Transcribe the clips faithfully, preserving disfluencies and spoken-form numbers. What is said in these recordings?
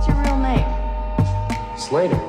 What's your real name? Slater.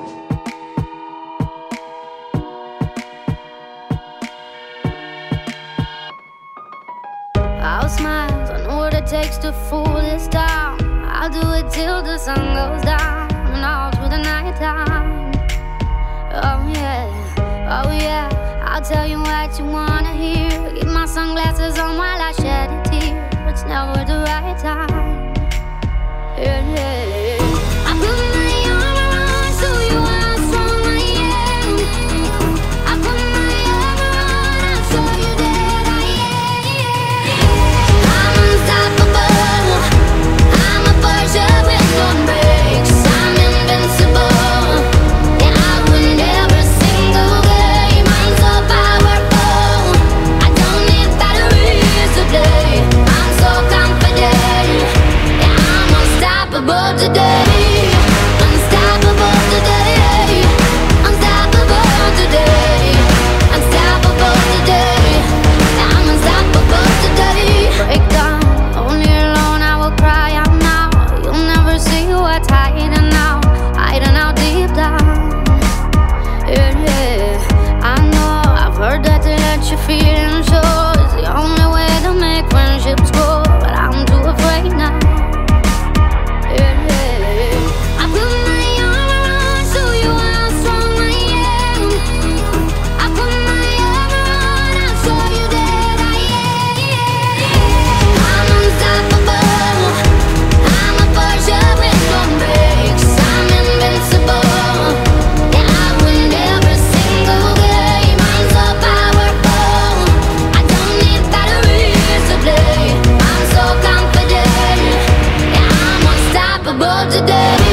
I'll smile, I know what it takes to fool this town. I'll do it till the sun goes down and all through the night time. Oh yeah, oh yeah, I'll tell you what you wanna hear. Keep my sunglasses on while I shed a tear. It's never the right time. Yeah, yeah, yeah. I put my arm around so you how strong I am. I put my arm around and show you that I am. I'm unstoppable. I'm a Porsche with no brakes. I'm invincible. Yeah, I win every single game. I'm so powerful. I don't need batteries to play. I'm so confident. Yeah, I'm unstoppable today. Unstoppable today. Unstoppable today. Unstoppable today. Yeah, I'm unstoppable today. Break down, only alone I will cry out now. You'll never see what's hiding out, hiding out deep down. Yeah, yeah, I know, I've heard that to let your feelings show is the only way to make friendships grow, but I'm too afraid now. Yeah, yeah, I put my arm around so you how strong I am. I put my arm around and show you that I am. I'm unstoppable. I'm a Porsche with no brakes. I'm invincible. Yeah, I win every single game. I'm so powerful. I don't need batteries to play. I'm so confident. Yeah, I'm unstoppable today.